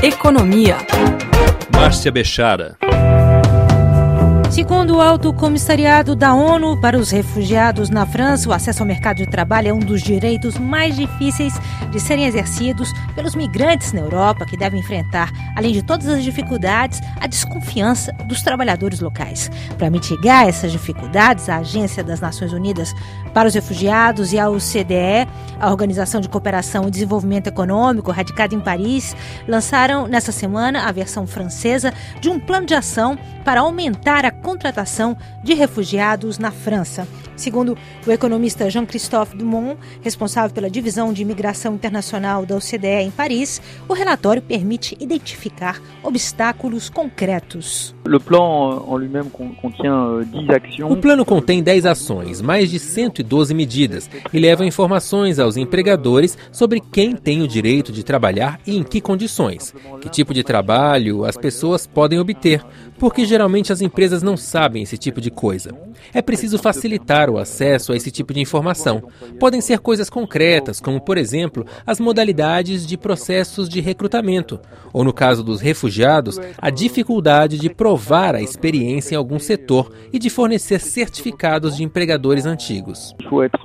Economia. Márcia Bechara. Segundo o Alto Comissariado da ONU para os Refugiados na França, o acesso ao mercado de trabalho é um dos direitos mais difíceis de serem exercidos pelos migrantes na Europa, que devem enfrentar, além de todas as dificuldades, a desconfiança dos trabalhadores locais. Para mitigar essas dificuldades, a Agência das Nações Unidas para os Refugiados e a OCDE, a Organização de Cooperação e Desenvolvimento Econômico, radicada em Paris, lançaram nesta semana a versão francesa de um plano de ação para aumentar a contratação de refugiados na França. Segundo o economista Jean-Christophe Dumont, responsável pela Divisão de Imigração Internacional da OCDE em Paris, o relatório permite identificar obstáculos concretos. O plano contém 10 ações, mais de 112 medidas, e leva informações aos empregadores sobre quem tem o direito de trabalhar e em que condições, que tipo de trabalho as pessoas podem obter, porque geralmente as empresas não sabem esse tipo de coisa. É preciso facilitar o acesso a esse tipo de informação. Podem ser coisas concretas, como, por exemplo, as modalidades de processos de recrutamento, ou, no caso dos refugiados, a dificuldade de provar a experiência em algum setor e de fornecer certificados de empregadores antigos.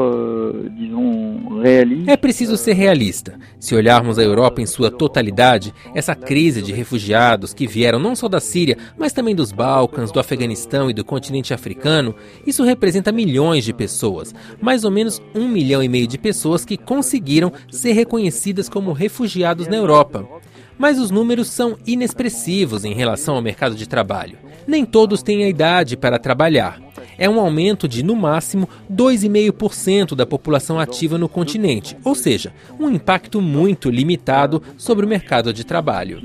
É preciso ser realista. Se olharmos a Europa em sua totalidade, essa crise de refugiados que vieram não só da Síria, mas também dos Balcãs, do Afeganistão e do continente africano, isso representa milhões de pessoas, mais ou menos 1,5 milhão de pessoas que conseguiram ser reconhecidas como refugiados na Europa. Mas os números são inexpressivos em relação ao mercado de trabalho. Nem todos têm a idade para trabalhar. É um aumento de, no máximo, 2,5% da população ativa no continente, ou seja, um impacto muito limitado sobre o mercado de trabalho.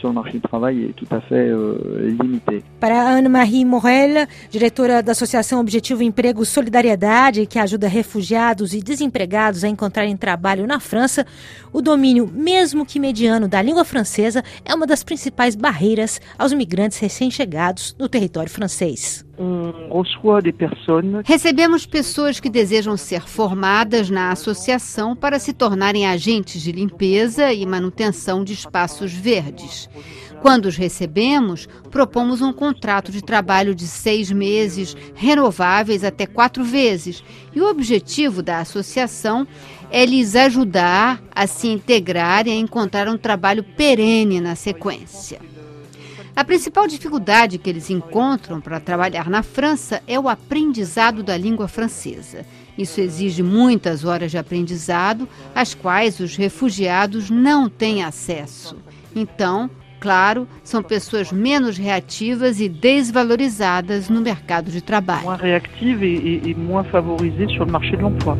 Para Anne-Marie Morel, diretora da Associação Objetivo Emprego Solidariedade, que ajuda refugiados e desempregados a encontrarem trabalho na França, o domínio, mesmo que mediano, da língua francesa é uma das principais barreiras aos imigrantes recém-chegados no território francês. Recebemos pessoas que desejam ser formadas na associação para se tornarem agentes de limpeza e manutenção de espaços verdes. Quando os recebemos, propomos um contrato de trabalho de 6 meses, renováveis até 4 vezes. E o objetivo da associação é lhes ajudar a se integrar e a encontrar um trabalho perene na sequência. A principal dificuldade que eles encontram para trabalhar na França é o aprendizado da língua francesa. Isso exige muitas horas de aprendizado, às quais os refugiados não têm acesso. Então, claro, são pessoas menos reativas e desvalorizadas no mercado de trabalho. Mais reativas e moins favorisées sur le marché de l'emploi.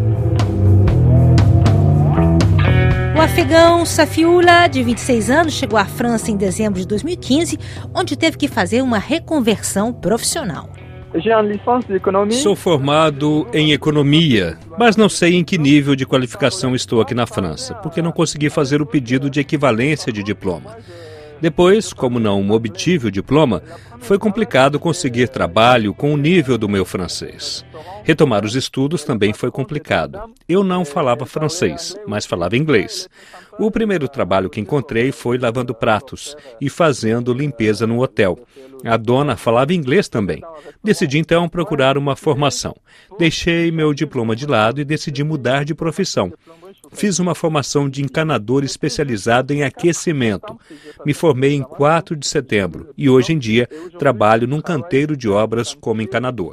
O afegão Safiullah, de 26 anos, chegou à França em dezembro de 2015, onde teve que fazer uma reconversão profissional. Sou formado em economia, mas não sei em que nível de qualificação estou aqui na França, porque não consegui fazer o pedido de equivalência de diploma. Depois, como não obtive o diploma, foi complicado conseguir trabalho com o nível do meu francês. Retomar os estudos também foi complicado. Eu não falava francês, mas falava inglês. O primeiro trabalho que encontrei foi lavando pratos e fazendo limpeza no hotel. A dona falava inglês também. Decidi então procurar uma formação. Deixei meu diploma de lado e decidi mudar de profissão. Fiz uma formação de encanador especializado em aquecimento. Me formei em 4 de setembro e hoje em dia trabalho num canteiro de obras como encanador.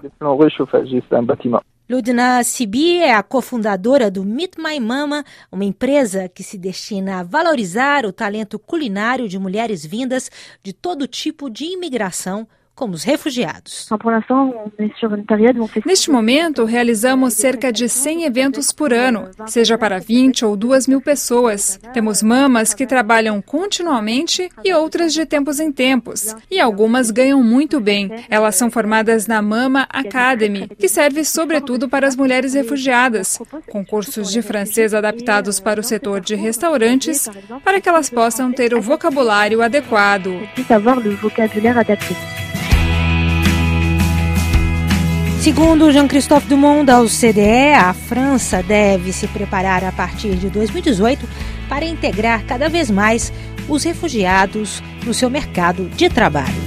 Ludna Sibi é a cofundadora do Meet My Mama, uma empresa que se destina a valorizar o talento culinário de mulheres vindas de todo tipo de imigração, como os refugiados. Neste momento, realizamos cerca de 100 eventos por ano, seja para 20 ou 2.000 pessoas. Temos mamas que trabalham continuamente e outras de tempos em tempos. E algumas ganham muito bem. Elas são formadas na Mama Academy, que serve sobretudo para as mulheres refugiadas, com cursos de francês adaptados para o setor de restaurantes, para que elas possam ter o vocabulário adequado. Segundo Jean-Christophe Dumont, da OCDE, a França deve se preparar a partir de 2018 para integrar cada vez mais os refugiados no seu mercado de trabalho.